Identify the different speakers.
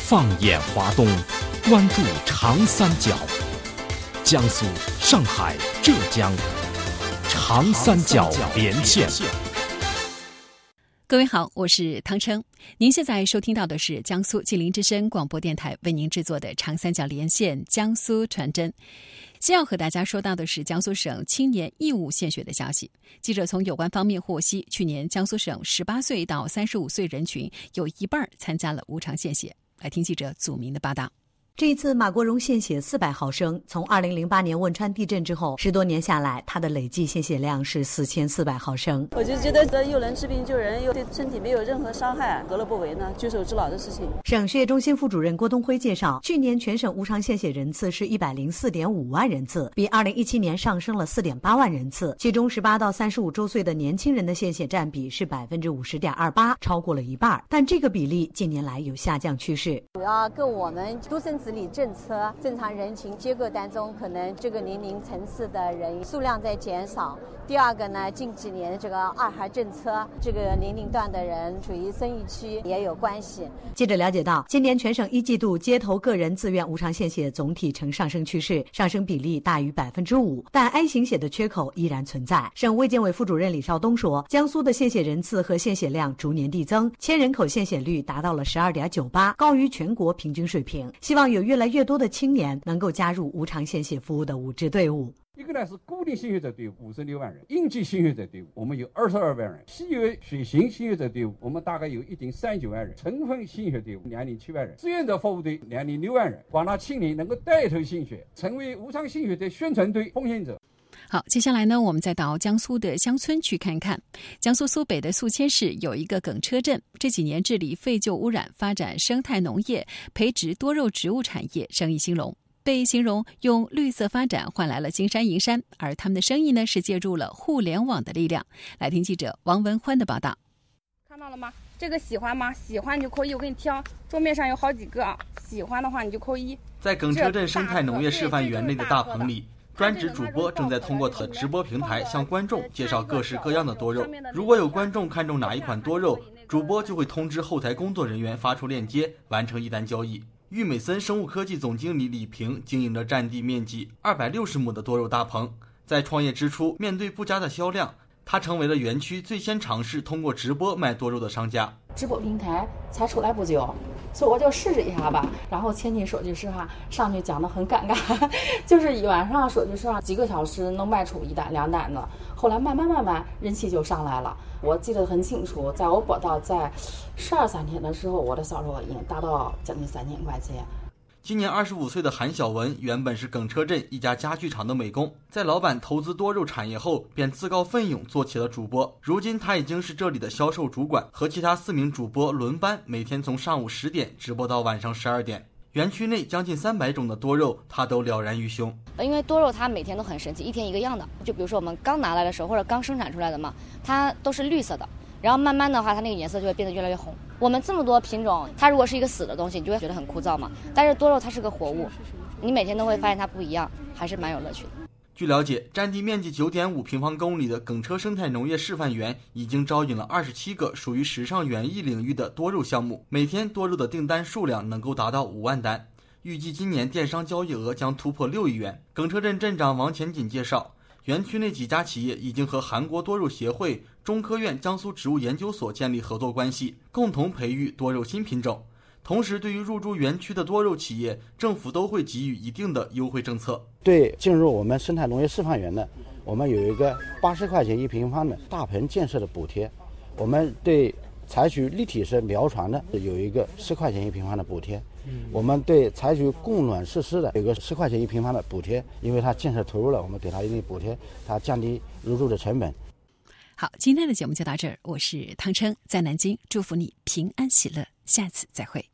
Speaker 1: 放眼华东，关注长三角，江苏、上海、浙江，长三角连线。
Speaker 2: 各位好，我是汤琛。您现在收听到的是江苏吉林之声广播电台为您制作的长三角连线江苏传真。先要和大家说到的是江苏省青年义务献血的消息。记者从有关方面获悉，去年江苏省18岁到35岁人群有一半参加了无偿献血。来听记者祖明的报道。
Speaker 3: 这一次马国荣献血400毫升，从2008年汶川地震之后10多年下来，他的累计献血量是4400毫升。
Speaker 4: 我就觉得又能治病救人，又对身体没有任何伤害，何乐不为呢？举手之劳的事情。
Speaker 3: 省血液中心副主任郭东辉介绍，去年全省无偿献血人次是104.5万人次，比2017年上升了4.8万人次，其中18到35周岁的年轻人的献血占比是50.28%，超过了一半，但这个比例近年来有下降趋势。
Speaker 5: 主要跟我们独生子女政策、正常人群结构当中，可能这个年龄层次的人数量在减少。第二个呢，近几年这个二孩政策，这个年龄段的人处于生育期也有关系。
Speaker 3: 记者了解到，今年全省一季度街头个人自愿无偿献血总体呈上升趋势，上升比例大于5%，但 A 型血的缺口依然存在。省卫健委副主任李少东说，江苏的献血人次和献血量逐年递增，1000人口献血率达到了12.98%，高于全国平均水平。希望有越来越多的青年能够加入无偿献血服务的五支队伍。
Speaker 6: 一个呢是固定献血者队伍56万人，应急献血者队伍我们有22万人，稀有血型献血者队伍我们大概有1.39万人，成分献血队伍2.7万人，志愿者服务队2.6万人，广大青年能够带头献血，成为无偿献血的宣传队、奉献者。
Speaker 2: 好，接下来呢，我们再到江苏的乡村去看看。江苏苏北的宿迁市有一个耿车镇，这几年治理废旧污染，发展生态农业，培植多肉植物产业，生意兴隆。被形容用绿色发展换来了金山银山，而他们的生意呢是借助了互联网的力量。来听记者王文欢的报道。
Speaker 7: 看到了吗？这个喜欢吗？喜欢你就扣1，我给你挑，桌面上有好几个啊，喜欢的话你就扣1。
Speaker 8: 在耿车镇生态农业示范园内的大棚里，专职主播正在通过直播平台向观众介绍各式各样的多肉。如果有观众看中哪一款多肉，主播就会通知后台工作人员发出链接，完成一单交易。郁美森生物科技总经理李平经营着占地面积260亩的多肉大棚。在创业之初，面对不佳的销量，他成为了园区最先尝试通过直播卖多肉的商家。
Speaker 9: 直播平台才出来不久，所以我就试一下吧。然后前期说句实话，上去讲得很尴尬，就是一晚上说句实话，几个小时能卖出1单2单的。后来慢慢人气就上来了。我记得很清楚，在我播到在12、13天的时候，我的销售额已经达到将近3000块钱。
Speaker 8: 今年25岁的韩小文原本是耿车镇一家家具厂的美工，在老板投资多肉产业后，便自告奋勇做起了主播。如今他已经是这里的销售主管，和其他4名主播轮班，每天从上午10点直播到晚上12点。园区内将近300种的多肉，他都了然于胸。
Speaker 10: 因为多肉它每天都很神奇，一天一个样的。就比如说我们刚拿来的时候，或者刚生产出来的嘛，它都是绿色的，然后慢慢的话，它那个颜色就会变得越来越红。我们这么多品种，它如果是一个死的东西，你就会觉得很枯燥嘛。但是多肉它是个活物，你每天都会发现它不一样，还是蛮有乐趣的。
Speaker 8: 据了解，占地面积9.5平方公里的耿车生态农业示范园已经招引了27个属于时尚园艺领域的多肉项目，每天多肉的订单数量能够达到5万单，预计今年电商交易额将突破6亿元。耿车镇镇长王前锦介绍，园区内几家企业已经和韩国多肉协会、中科院江苏植物研究所建立合作关系，共同培育多肉新品种。同时，对于入驻园区的多肉企业，政府都会给予一定的优惠政策。
Speaker 11: 对进入我们生态农业示范园的，我们有一个80块钱1平方的大棚建设的补贴。我们对采取立体式苗床的有一个10块钱1平方的补贴。我们对采取供暖设施的有个10块钱1平方的补贴，因为它建设投入了，我们给它一定补贴，它降低入驻的成本。
Speaker 2: 好，今天的节目就到这儿，我是汤琛，在南京，祝福你平安喜乐，下次再会。